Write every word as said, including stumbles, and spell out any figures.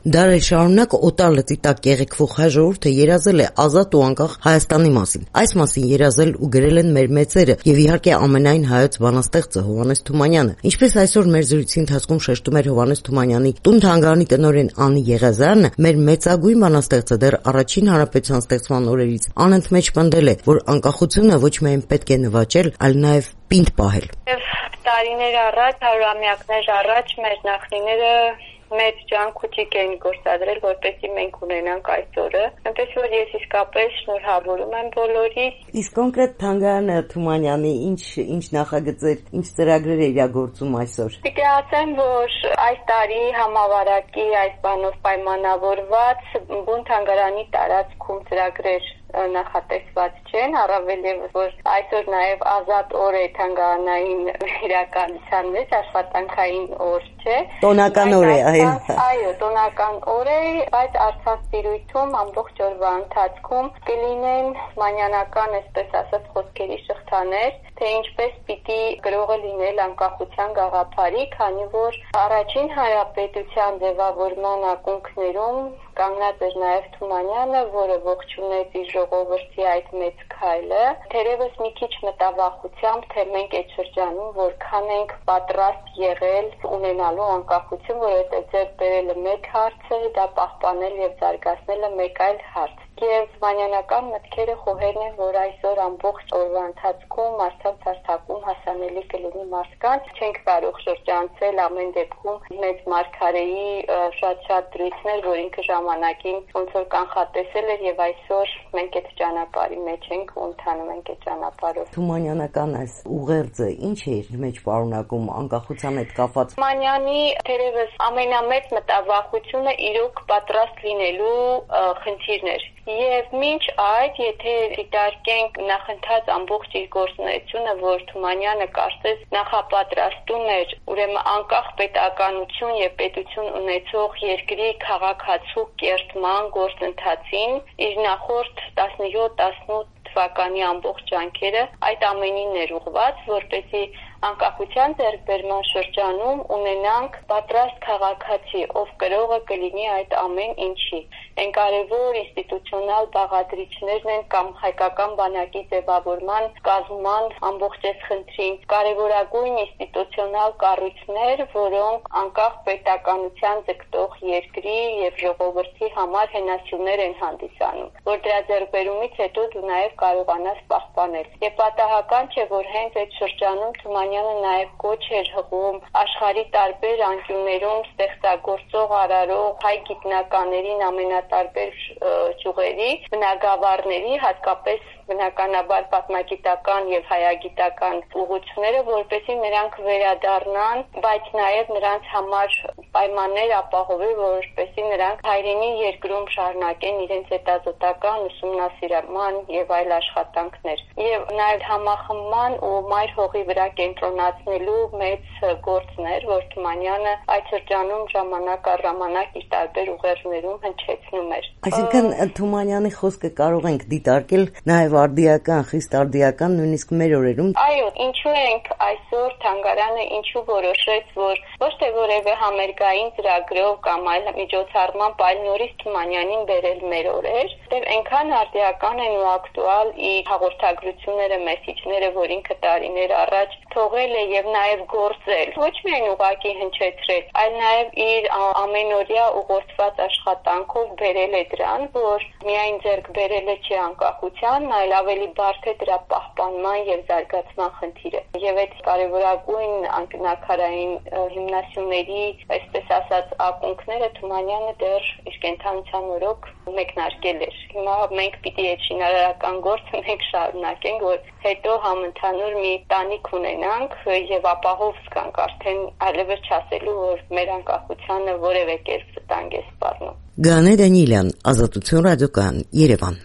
Դարեր շարունակ օտարլծի տակ եղեկվող հայ ժողովուրդը երազել է ազատ ու անկախ Հայաստանի մասին։ Այս մասին երազել ու գրել են մեր մեծերը եւ իհարկե ամենայն հայոց բանաստեղծը Հովհաննես Թումանյանը։ Ինչպես այսօր մեր զրույցի ընթացքում շեշտում էր Հովհաննես Թումանյանի տուն-թանգարանի տնօրեն Անի Եղիազարյանը, մեր մեծագույն բանաստեղծը դեռ առաջին հանրապետության ստեղծման օրերից անընդմեջ պնդել է, որ անկախությունը ոչ միայն պետք է նվաճել, այլ նաեւ պինդ պահել։ Տարիներ առաջ, հարյուրամյակներ առաջ մեր նախնիները մեծ ջանքուճիկ էին գործադրել, որպեսզի մենք ունենանք այս օրը։ Այնպես որ ես իսկապես շնորհավորում եմ բոլորիս։ Իսկ կոնկրետ թանգարանը Թումանյանի ինչ ինչ նախագծեր, ինչ ծրագրեր է իրագործում այսօր։ Պիտի ասեմ, որ այս տարի համավարակի այս բանով պայմանավորված բուն թանգարանի տարածքում ծրագրեր նախատեսված չեն, առավել ևս որ այսօր նաև ազատ օր է թանգարանային իրականության մեջ, աշխատանքային օր չէ։ Տոնական օր է, այո։ Այո, տոնական օր է, բայց արցանցիրույթում ամբողջ օրվա ընթացքում կլինեն մանյանական, այսպես ասած, խոսքերի շղթաներ, թե ինչպես պիտի գրողը լինել անկախության գաղափարի, քանի որ առաջին հանրապետության ձևավորման ակունքներում կանգնած էր նաև Թումանյանը, որը ողջունեց իր ժողովրդի այդ մեծ քայլը, թերևս մի քիչ մտավախությամբ, թե մենք այդ շրջանում որքան ենք պատրաստ եղել ունենալու անկախություն, որովհետև ձեռք բերելը մեկ հարց է, դա պահպանել եւ զարգացնելը մեկ այլ հարց։ Եվ մանյանական մտքերը խոհերն են, որ այսօր ամբողջ օրվա ընթացքում մարդկանց հարթակում հասանելի կլինի մարդկանց, չենք կարող շրջանցել ամեն դեպքում մեծ մարգարեի շատ-շատ դրույթներ, որ ինքը ժամանակին ոնց որ կանխատեսել էր եւ այսօր մենք այդ ճանապարհի մեջ ենք ու ընթանում ենք այդ ճանապարհով։ Թումանյանական այս ուղերձը ինչ է իր մեջ պարունակում անկախության հետ կապված։ Մանյանի թերևս ամենամեծ մտավախությունը իրոք պատրաստ լինելու խնդիրն էր։ Եվ մինչ այդ, եթե դիտարկենք նախընթաց ամբողջ իր գործունեությունը, որ Թումանյանը կարծես նախապատրաստում էր ուրեմն անկախ պետականություն եւ պետություն ունեցող երկրի քաղաքացու կերտման գործընթացին, իր նախորդ տասնյոթ տասնութ թվականի ամբողջ ջանքերը այդ ամենին էր ուղղված, որպեսզի անկախության ձեռքբերման շրջանում ունենանք պատրաստ քաղաքացի, ով կրողը կլինի այդ ամեն ինչի։ Այն կարևոր ինստիտուցիոնալ բաղադրիչներն են կամ հայկական բանակի ձևավորման կազմման ամբողջ այս խնդրին, կարևորագույն ինստիտուցիոնալ կառույցներ, որոնք անկախ պետականության ձգտող երկրի եւ ժողովրդի համար հենասյուներ են հանդիսանում, որ դրա ձեռքբերումից հետո դու նաեւ կարողանաս պահպանել։ Եվ պատահական չէ, որ հենց այդ շրջանում Թումանյանը նաև կոչ էր հղում աշխարհի տարբեր անկյուններում ստեղծագործող արարող հայ գիտնականներին ամենատարբեր ճյուղերի, բնագավառների, հատկապես բնականաբար պատմագիտական եւ հայագիտական ուղղությունները, որպեսզի նրանք վերադառնան, բայց նաև նրանց համար պայմաններ ապահովի, որպեսզի նրանք հայրենի երկրում շարունակեն իրենց հետազոտական ուսումնասիրման եւ այլ աշխատանքներ։ Եվ նաև համախմբման ու մայր հողի վրա կենտրոնացնելու մեծ գործներ, որ Թումանյանը այդ շրջանում ժամանակ առ ժամանակ իր տարբեր ուղերձներում հնչեցնում էր։ Այսինքն Թումանյանի խոսքը կարող ենք դիտարկել նաև արդիական, խիստ արդիական, նույնիսկ մեր օրերում։ Այո, ինչու ենք այսօր թանգարանը ինչու որոշեց, որ ոչ թե որևէ համերգային ծրագրով կամ այլ միջոցառմամբ այլ նորից Թումանյանին բերել մեր օրեր, դեռ այնքան արդիական են ու ակտուալ իր հաղորդագրությունները, մեսիջները, որ ինքը տարիներ առաջ թողել է եւ նաեւ գործել, ոչ միայն ուղակի հնչեցրել, այլ նաեւ իր ամենօրյա ուղղորդված աշխատանքով բերել է դրան, որ միայն ձեռք բերել է չի անկախության, այլ ավելի բարդ է դրա պահպանման եւ զարգացման խնդիրը։ Եվ այդ կարևորագույն անկյունաքարային հիմնասյուների, այսպես ասած, ակունքները Թումանյանը դեռ իր կենթանության օրոք մեկնարկել էր։ Հիմա մենք պիտի այդ շինարարական գործը մենք շարունակենք, որ հետո համընդհանուր մի տանիք ունենանք եւ ապահով զգանք արդեն այլևս չասելու, որ մեր անկախությանը որևէ կերպ վտանգ է սպառնում։ Գանե Դանիելյան, Ազատություն ռադիոկայան, Երևան։